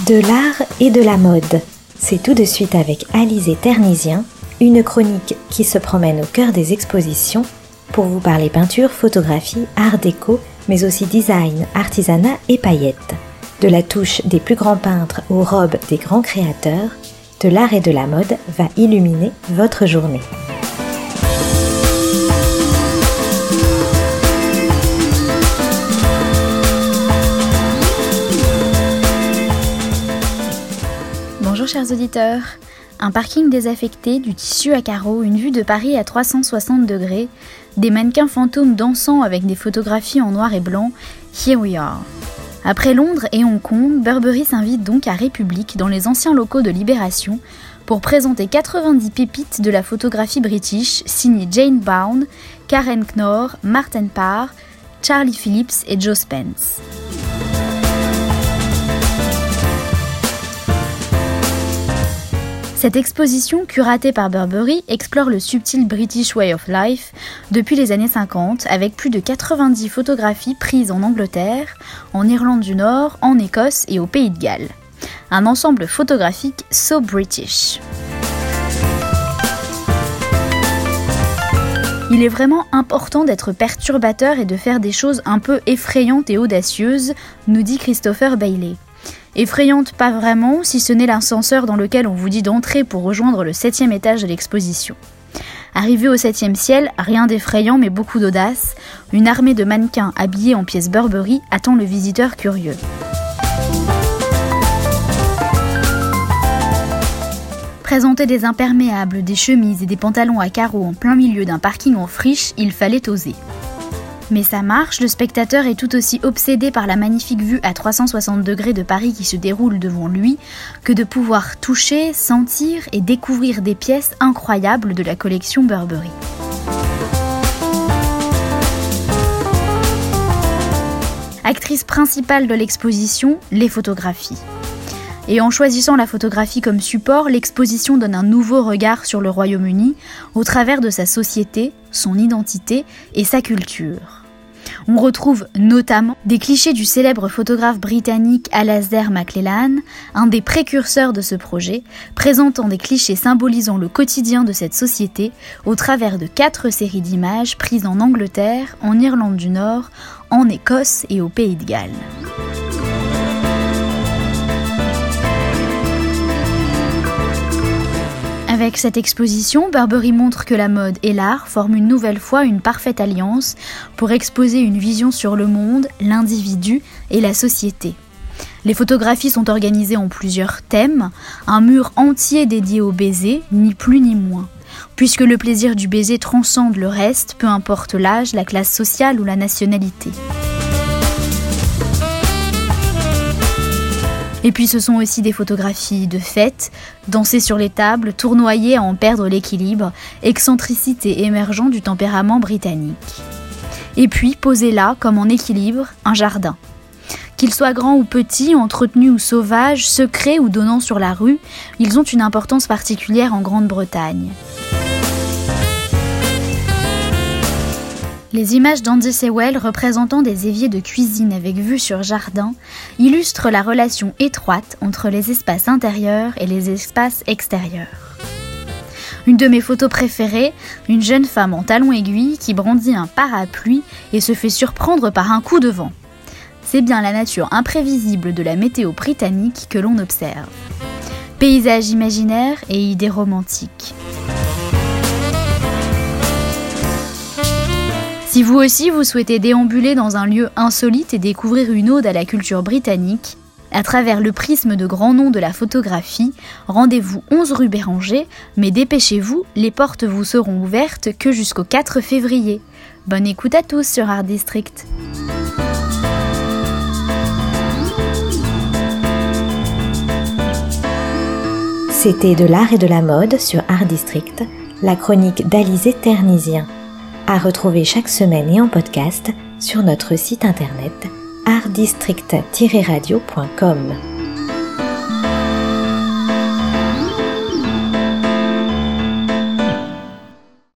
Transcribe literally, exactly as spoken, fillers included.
De l'art et de la mode, c'est tout de suite avec Alizé Ternisien, une chronique qui se promène au cœur des expositions pour vous parler peinture, photographie, art déco, mais aussi design, artisanat et paillettes. De la touche des plus grands peintres aux robes des grands créateurs, de l'art et de la mode va illuminer votre journée. Bonjour chers auditeurs, un parking désaffecté, du tissu à carreaux, une vue de Paris à trois cent soixante degrés, des mannequins fantômes dansant avec des photographies en noir et blanc, here we are. Après Londres et Hong Kong, Burberry s'invite donc à République dans les anciens locaux de Libération pour présenter quatre-vingt-dix pépites de la photographie british signées Jane Brown, Karen Knorr, Martin Parr, Charlie Phillips et Joe Spence. Cette exposition, curatée par Burberry, explore le subtil British Way of Life depuis les années cinquante, avec plus de quatre-vingt-dix photographies prises en Angleterre, en Irlande du Nord, en Écosse et au Pays de Galles. Un ensemble photographique so British. Il est vraiment important d'être perturbateur et de faire des choses un peu effrayantes et audacieuses, nous dit Christopher Bailey. Effrayante pas vraiment, si ce n'est l'ascenseur dans lequel on vous dit d'entrer pour rejoindre le septième étage de l'exposition. Arrivé au septième ciel, rien d'effrayant mais beaucoup d'audace, une armée de mannequins habillés en pièces Burberry attend le visiteur curieux. Présenter des imperméables, des chemises et des pantalons à carreaux en plein milieu d'un parking en friche, il fallait oser. Mais ça marche, le spectateur est tout aussi obsédé par la magnifique vue à trois cent soixante degrés de Paris qui se déroule devant lui que de pouvoir toucher, sentir et découvrir des pièces incroyables de la collection Burberry. Actrice principale de l'exposition, les photographies. Et en choisissant la photographie comme support, l'exposition donne un nouveau regard sur le Royaume-Uni au travers de sa société, son identité et sa culture. On retrouve notamment des clichés du célèbre photographe britannique Alasdair MacLellan, un des précurseurs de ce projet, présentant des clichés symbolisant le quotidien de cette société au travers de quatre séries d'images prises en Angleterre, en Irlande du Nord, en Écosse et au Pays de Galles. Avec cette exposition, Burberry montre que la mode et l'art forment une nouvelle fois une parfaite alliance pour exposer une vision sur le monde, l'individu et la société. Les photographies sont organisées en plusieurs thèmes, un mur entier dédié au baiser, ni plus ni moins. Puisque le plaisir du baiser transcende le reste, peu importe l'âge, la classe sociale ou la nationalité. Et puis ce sont aussi des photographies de fêtes, danser sur les tables, tournoyer à en perdre l'équilibre, excentricité émergeant du tempérament britannique. Et puis poser là, comme en équilibre, un jardin. Qu'ils soient grands ou petits, entretenus ou sauvages, secrets ou donnant sur la rue, ils ont une importance particulière en Grande-Bretagne. Les images d'Andy Sewell représentant des éviers de cuisine avec vue sur jardin illustrent la relation étroite entre les espaces intérieurs et les espaces extérieurs. Une de mes photos préférées, une jeune femme en talons aiguilles qui brandit un parapluie et se fait surprendre par un coup de vent. C'est bien la nature imprévisible de la météo britannique que l'on observe. Paysages imaginaires et idées romantiques. Si vous aussi vous souhaitez déambuler dans un lieu insolite et découvrir une ode à la culture britannique, à travers le prisme de grands noms de la photographie, rendez-vous onze rue Béranger, mais dépêchez-vous, les portes vous seront ouvertes que jusqu'au quatre février. Bonne écoute à tous sur Art District. C'était de l'art et de la mode sur Art District, la chronique d'Alizé Ternisien. À retrouver chaque semaine et en podcast sur notre site internet art district tiret radio point com.